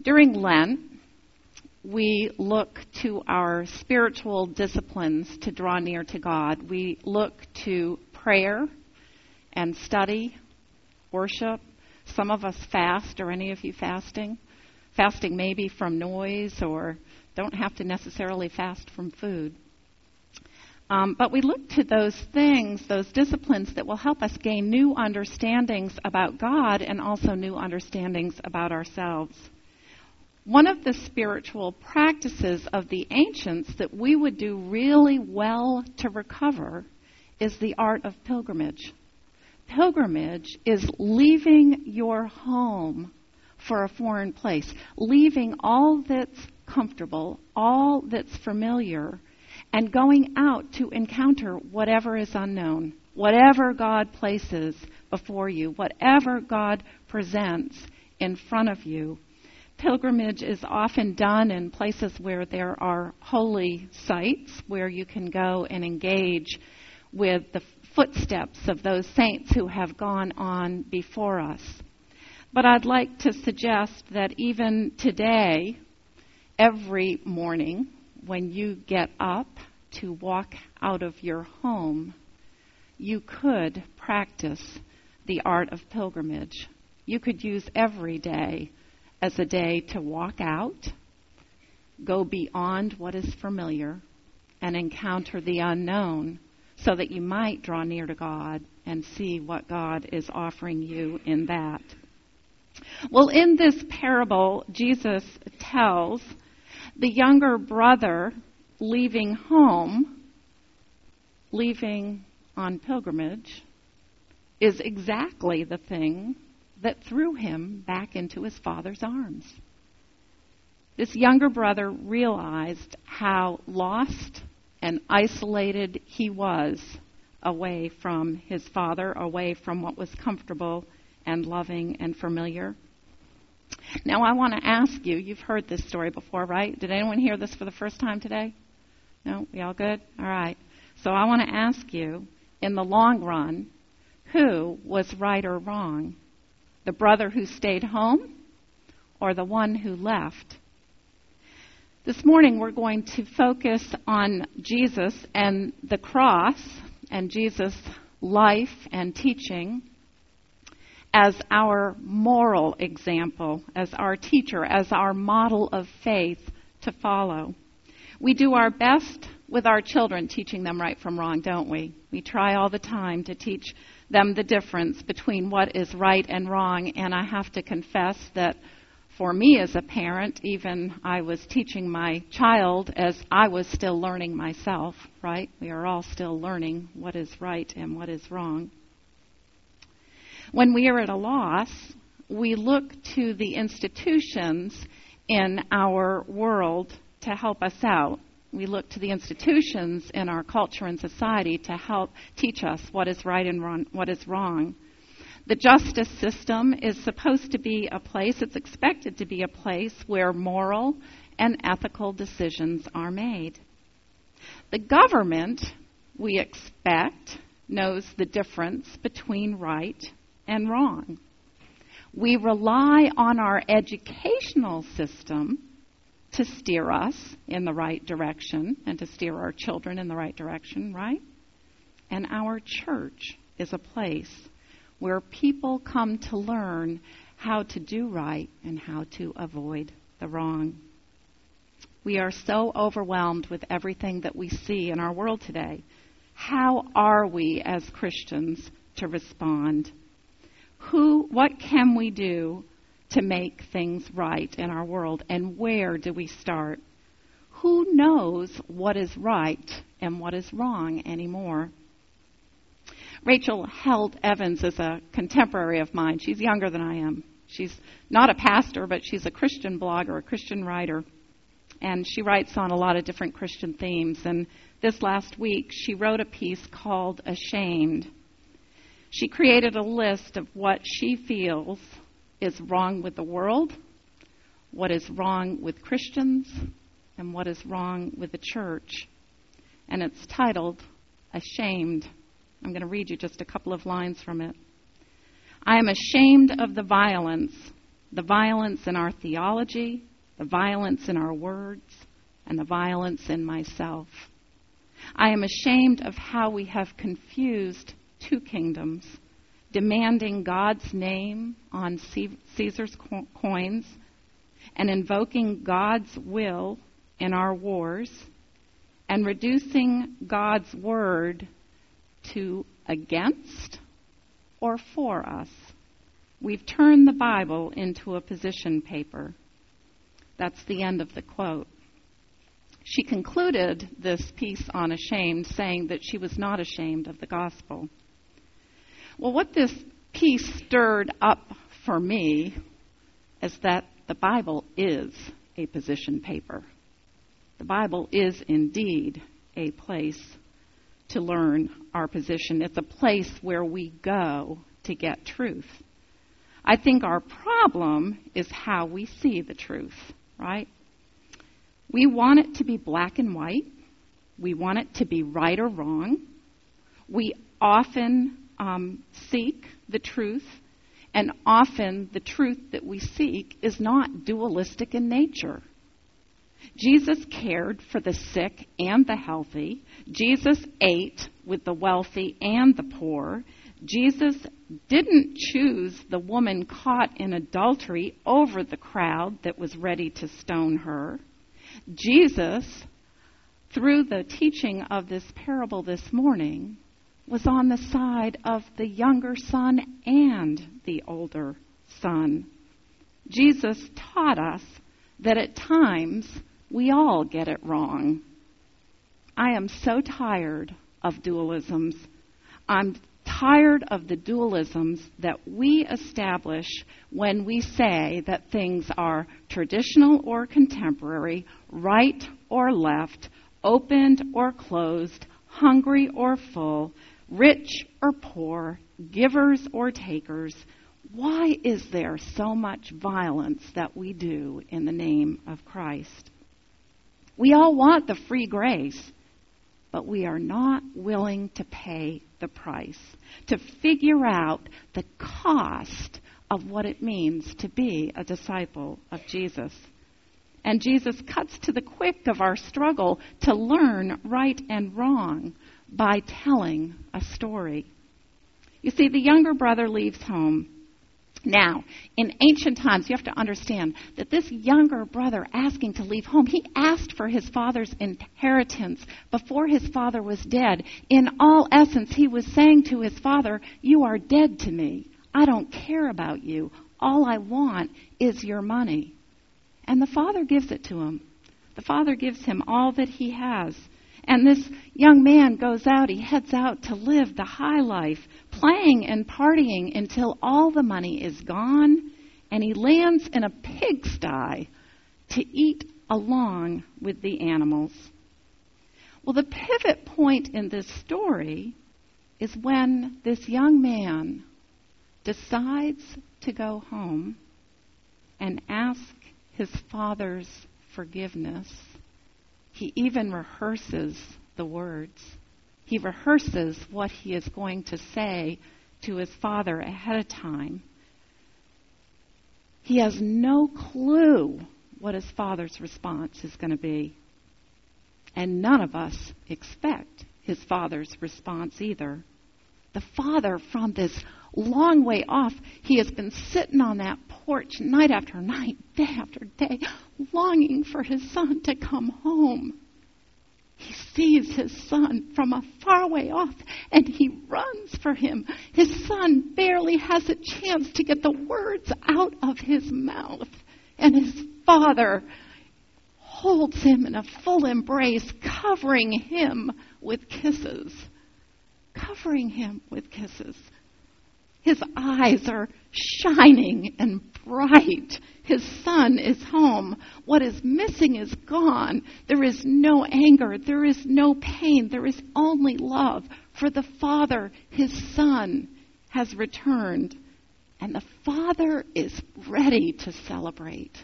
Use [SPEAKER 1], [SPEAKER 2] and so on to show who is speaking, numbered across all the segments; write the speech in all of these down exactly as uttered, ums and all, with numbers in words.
[SPEAKER 1] During Lent, we look to our spiritual disciplines to draw near to God. We look to prayer and study, worship. Some of us fast. Are any of you fasting? Fasting maybe from noise, or don't have to necessarily fast from food. Um, but we look to those things, those disciplines that will help us gain new understandings about God and also new understandings about ourselves. One of the spiritual practices of the ancients that we would do really well to recover is the art of pilgrimage. Pilgrimage is leaving your home for a foreign place, leaving all that's comfortable, all that's familiar, and going out to encounter whatever is unknown, whatever God places before you, whatever God presents in front of you. Pilgrimage is often done in places where there are holy sites, where you can go and engage with the footsteps of those saints who have gone on before us. But I'd like to suggest that even today, every morning, when you get up to walk out of your home, you could practice the art of pilgrimage. You could use every day as a day to walk out, go beyond what is familiar, and encounter the unknown so that you might draw near to God and see what God is offering you in that. Well, in this parable, Jesus tells the younger brother leaving home, leaving on pilgrimage, is exactly the thing that threw him back into his father's arms. This younger brother realized how lost and isolated he was away from his father, away from what was comfortable and loving and familiar. Now, I want to ask you, you've heard this story before, right? Did anyone hear this for the first time today? No? We all good? All right. So I want to ask you, in the long run, who was right or wrong? The brother who stayed home or the one who left? This morning we're going to focus on Jesus and the cross and Jesus' life and teaching as our moral example, as our teacher, as our model of faith to follow. We do our best with our children teaching them right from wrong, don't we? We try all the time to teach them the difference between what is right and wrong, and I have to confess that for me as a parent, even I was teaching my child as I was still learning myself, right? We are all still learning what is right and what is wrong. When we are at a loss, we look to the institutions in our world to help us out. We look to the institutions in our culture and society to help teach us what is right and wrong, what is wrong. The justice system is supposed to be a place, it's expected to be a place where moral and ethical decisions are made. The government, we expect, knows the difference between right and wrong. We rely on our educational system to steer us in the right direction and to steer our children in the right direction, right? And our church is a place where people come to learn how to do right and how to avoid the wrong. We are so overwhelmed with everything that we see in our world today. How are we as Christians to respond? Who, what can we do to make things right in our world, and where do we start? Who knows what is right and what is wrong anymore? Rachel Held Evans is a contemporary of mine. She's younger than I am. She's not a pastor, but she's a Christian blogger, a Christian writer. And she writes on a lot of different Christian themes. And this last week, she wrote a piece called Ashamed. She created a list of what she feels is wrong with the world, what is wrong with Christians, and what is wrong with the church. And it's titled Ashamed. I'm going to read you just a couple of lines from it. I am ashamed of the violence, the violence in our theology, the violence in our words, and the violence in myself. I am ashamed of how we have confused two kingdoms, demanding God's name on Caesar's coins and invoking God's will in our wars, and reducing God's word to against or for us. We've turned the Bible into a position paper. That's the end of the quote. She concluded this piece on ashamed, saying that she was not ashamed of the gospel. Well, what this piece stirred up for me is that the Bible is a position paper. The Bible is indeed a place to learn our position. It's a place where we go to get truth. I think our problem is how we see the truth, right? We want it to be black and white. We want it to be right or wrong. We often um, seek the truth, and often the truth that we seek is not dualistic in nature. Jesus cared for the sick and the healthy. Jesus ate with the wealthy and the poor. Jesus didn't choose the woman caught in adultery over the crowd that was ready to stone her. Jesus, through the teaching of this parable this morning, was on the side of the younger son and the older son. Jesus taught us that at times we all get it wrong. I am so tired of dualisms. I'm tired of the dualisms that we establish when we say that things are traditional or contemporary, right or left, opened or closed, hungry or full, rich or poor, givers or takers. Why is there so much violence that we do in the name of Christ? We all want the free grace, but we are not willing to pay the price, to figure out the cost of what it means to be a disciple of Jesus. And Jesus cuts to the quick of our struggle to learn right and wrong by telling a story. You see, the younger brother leaves home. Now, in ancient times, you have to understand that this younger brother asking to leave home, he asked for his father's inheritance before his father was dead. In all essence, he was saying to his father, "You are dead to me. I don't care about you. All I want is your money." And the father gives it to him. The father gives him all that he has. And this young man goes out, he heads out to live the high life, playing and partying until all the money is gone, and he lands in a pigsty to eat along with the animals. Well, the pivot point in this story is when this young man decides to go home and ask his father's forgiveness. He even rehearses the words. He rehearses what he is going to say to his father ahead of time. He has no clue what his father's response is going to be. And none of us expect his father's response either. The father, from this long way off, he has been sitting on that porch night after night, day after day, longing for his son to come home. He sees his son from a far way off, and he runs for him. His son barely has a chance to get the words out of his mouth, and his father holds him in a full embrace, covering him with kisses. Covering him with kisses. His eyes are shining and bright. His son is home. What is missing is gone. There is no anger. There is no pain. There is only love. For the father, his son, has returned. And the father is ready to celebrate.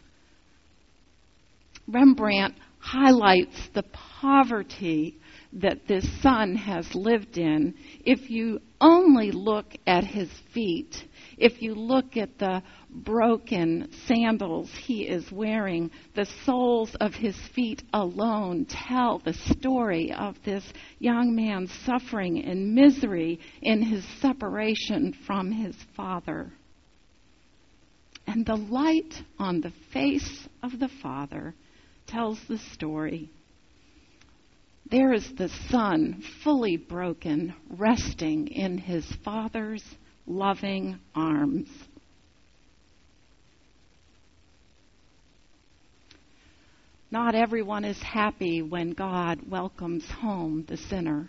[SPEAKER 1] Rembrandt highlights the poverty that this son has lived in. If you only look at his feet, if you look at the broken sandals he is wearing. The soles of his feet alone tell the story of this young man suffering in misery in his separation from his father. And the light on the face of the Father tells the story. There is the Son, fully broken, resting in his Father's loving arms. Not everyone is happy when God welcomes home the sinner.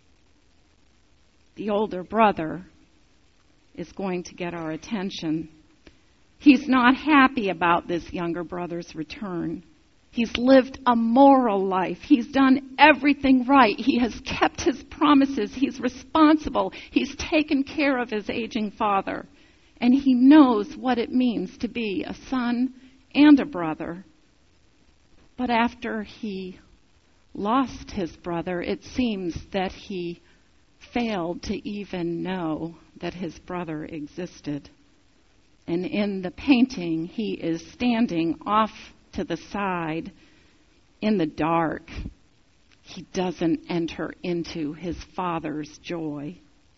[SPEAKER 1] The older brother is going to get our attention. He's not happy about this younger brother's return. He's lived a moral life. He's done everything right. He has kept his promises. He's responsible. He's taken care of his aging father. And he knows what it means to be a son and a brother. But after he lost his brother, it seems that he failed to even know that his brother existed. And in the painting, he is standing off to the side in the dark. He doesn't enter into his father's joy.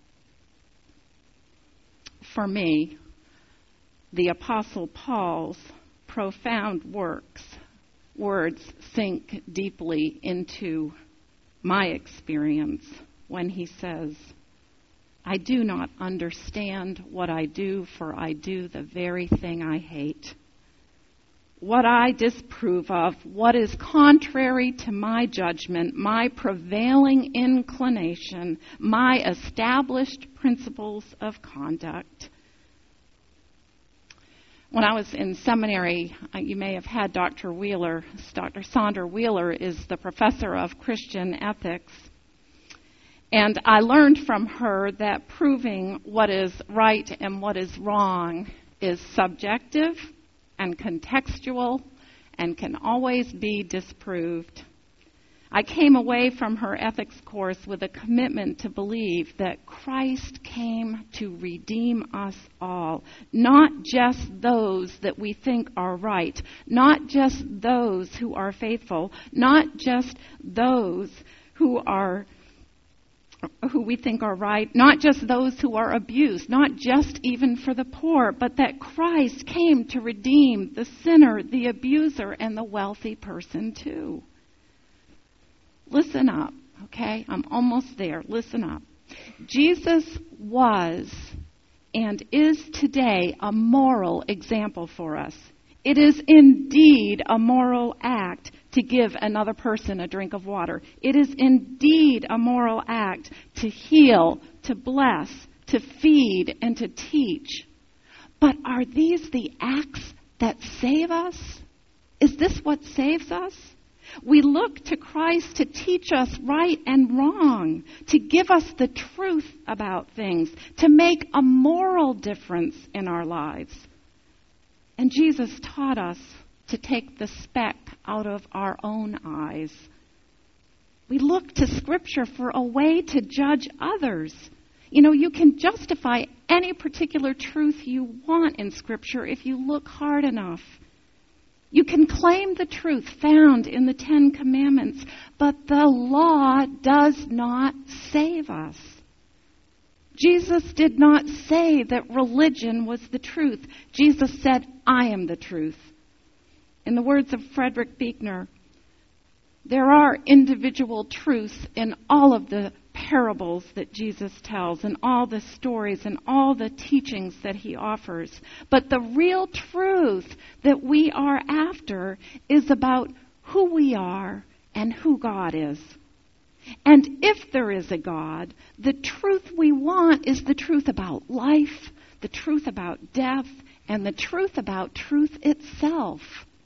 [SPEAKER 1] For me, the Apostle Paul's profound works, words sink deeply into my experience when he says, I do not understand what I do, for I do the very thing I hate. What I disapprove of, what is contrary to my judgment, my prevailing inclination, my established principles of conduct. When I was in seminary, you may have had Doctor Wheeler. Doctor Sandra Wheeler is the professor of Christian ethics. And I learned from her that proving what is right and what is wrong is subjective and contextual and can always be disproved. I came away from her ethics course with a commitment to believe that Christ came to redeem us all, not just those that we think are right, not just those who are faithful, not just those who are who we think are right, not just those who are abused, not just even for the poor, but that Christ came to redeem the sinner, the abuser, and the wealthy person too. Listen up, okay? I'm almost there. Listen up. Jesus was and is today a moral example for us. It is indeed a moral act to give another person a drink of water. It is indeed a moral act to heal, to bless, to feed, and to teach. But are these the acts that save us? Is this what saves us? We look to Christ to teach us right and wrong, to give us the truth about things, to make a moral difference in our lives. And Jesus taught us to take the speck out of our own eyes. We look to Scripture for a way to judge others. You know, you can justify any particular truth you want in Scripture if you look hard enough. You can claim the truth found in the Ten Commandments, but the law does not save us. Jesus did not say that religion was the truth. Jesus said, I am the truth. In the words of Frederick Buechner, there are individual truths in all of the parables that Jesus tells and all the stories and all the teachings that he offers. But the real truth that we are after is about who we are and who God is. And if there is a God, the truth we want is the truth about life, the truth about death, and the truth about truth itself.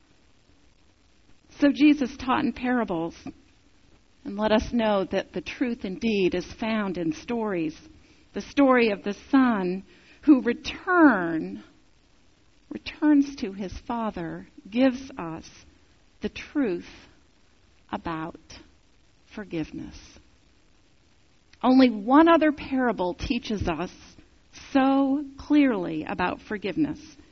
[SPEAKER 1] So Jesus taught in parables and let us know that the truth indeed is found in stories. The story of the son who return, returns to his father gives us the truth about forgiveness. Only one other parable teaches us so clearly about forgiveness.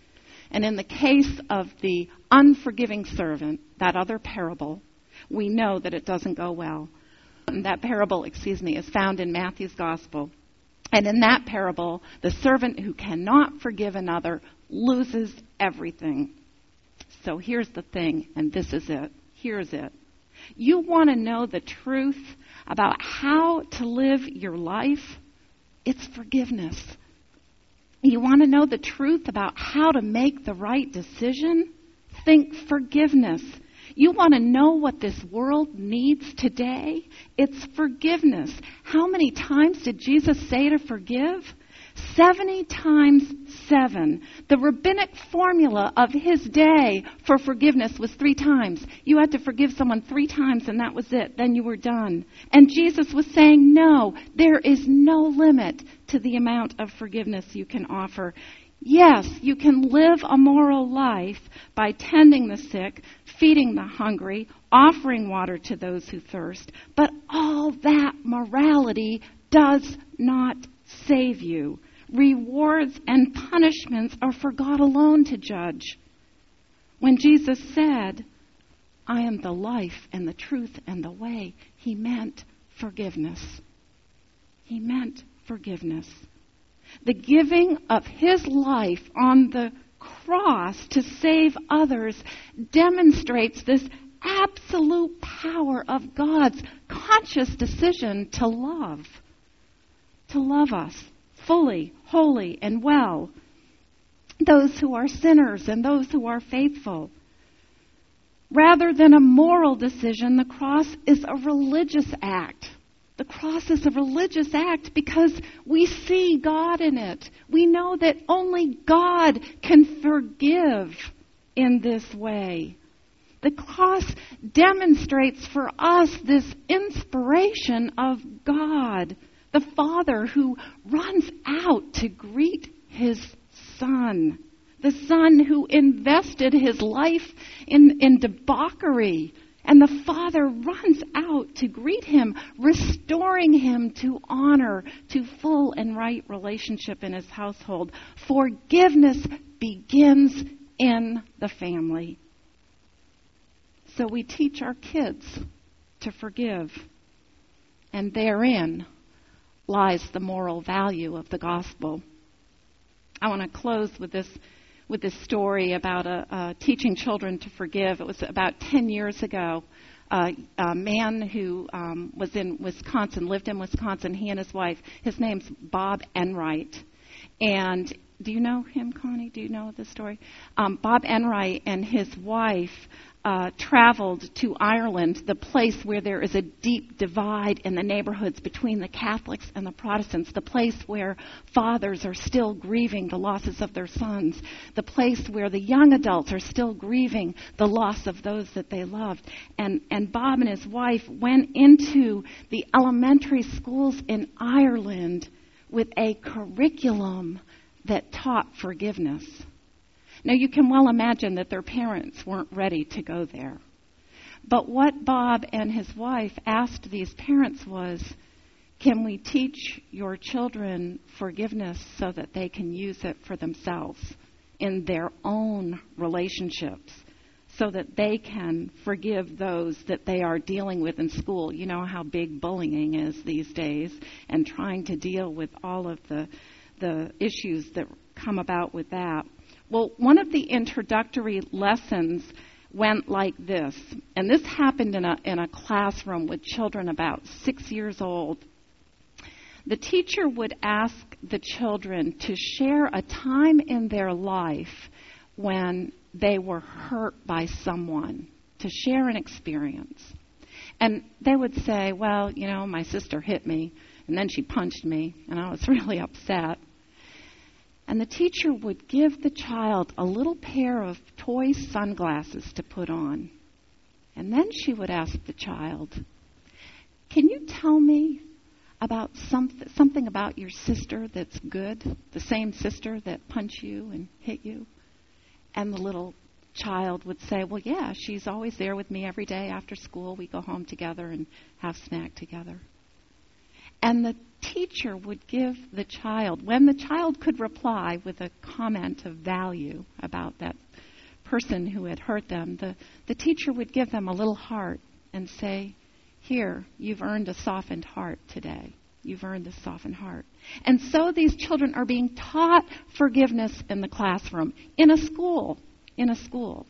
[SPEAKER 1] And in the case of the unforgiving servant, that other parable, we know that it doesn't go well. And that parable, excuse me, is found in Matthew's Gospel. And in that parable, the servant who cannot forgive another loses everything. So here's the thing, and this is it. Here's it. You want to know the truth about how to live your life? It's forgiveness. You want to know the truth about how to make the right decision? Think forgiveness. You want to know what this world needs today? It's forgiveness. How many times did Jesus say to forgive? seventy times seven. The rabbinic formula of his day for forgiveness was three times. You had to forgive someone three times and that was it. Then you were done. And Jesus was saying, no, there is no limit to the amount of forgiveness you can offer. Yes, you can live a moral life by tending the sick, feeding the hungry, offering water to those who thirst. But all that morality does not save you. Rewards and punishments are for God alone to judge. When Jesus said, I am the life and the truth and the way, he meant forgiveness. He meant forgiveness. The giving of his life on the cross to save others demonstrates this absolute power of God's conscious decision to love. To love us fully, wholly, and well. Those who are sinners and those who are faithful. Rather than a moral decision, the cross is a religious act. The cross is a religious act because we see God in it. We know that only God can forgive in this way. The cross demonstrates for us this inspiration of God, the Father who runs out to greet his Son, the Son who invested his life in, in debauchery. And the Father runs out to greet him, restoring him to honor, to full and right relationship in his household. Forgiveness begins in the family. So we teach our kids to forgive. And therein lies the moral value of the gospel. I want to close with this with this story about a, uh, teaching children to forgive. It was about ten years ago. Uh, a man who um, was in Wisconsin, lived in Wisconsin, he and his wife, his name's Bob Enright. And do you know him, Connie? Do you know the story? Um, Bob Enright and his wife uh, traveled to Ireland, the place where there is a deep divide in the neighborhoods between the Catholics and the Protestants, the place where fathers are still grieving the losses of their sons, the place where the young adults are still grieving the loss of those that they loved. And, and Bob and his wife went into the elementary schools in Ireland with a curriculum that taught forgiveness. Now, you can well imagine that their parents weren't ready to go there. But what Bob and his wife asked these parents was, can we teach your children forgiveness so that they can use it for themselves in their own relationships, so that they can forgive those that they are dealing with in school? You know how big bullying is these days, and trying to deal with all of the the issues that come about with that. Well, one of the introductory lessons went like this, and this happened in a in a classroom with children about six years old. The teacher would ask the children to share a time in their life when they were hurt by someone, to share an experience. And they would say, well, you know, my sister hit me, and then she punched me, and I was really upset. And the teacher would give the child a little pair of toy sunglasses to put on. And then she would ask the child, can you tell me about something, something about your sister that's good, the same sister that punched you and hit you? And the little child would say, well, yeah, she's always there with me every day after school. We go home together and have snack together. And the teacher would give the child, when the child could reply with a comment of value about that person who had hurt them, the, the teacher would give them a little heart and say, here, you've earned a softened heart today. You've earned this softened heart. And so these children are being taught forgiveness in the classroom, in a school, in a school.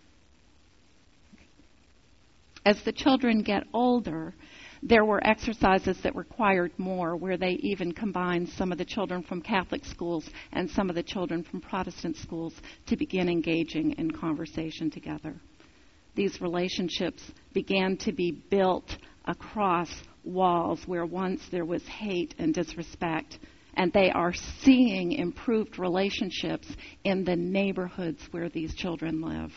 [SPEAKER 1] As the children get older, there were exercises that required more, where they even combined some of the children from Catholic schools and some of the children from Protestant schools to begin engaging in conversation together. These relationships began to be built across walls where once there was hate and disrespect, and they are seeing improved relationships in the neighborhoods where these children live.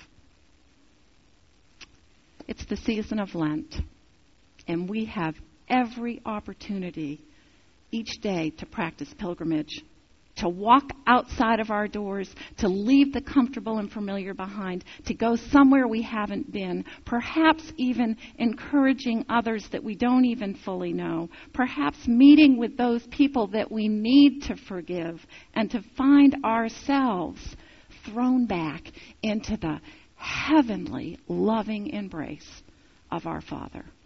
[SPEAKER 1] It's the season of Lent, and we have every opportunity each day to practice pilgrimage, to walk outside of our doors, to leave the comfortable and familiar behind, to go somewhere we haven't been, perhaps even encouraging others that we don't even fully know, perhaps meeting with those people that we need to forgive, and to find ourselves thrown back into the heavenly, loving embrace of our Father.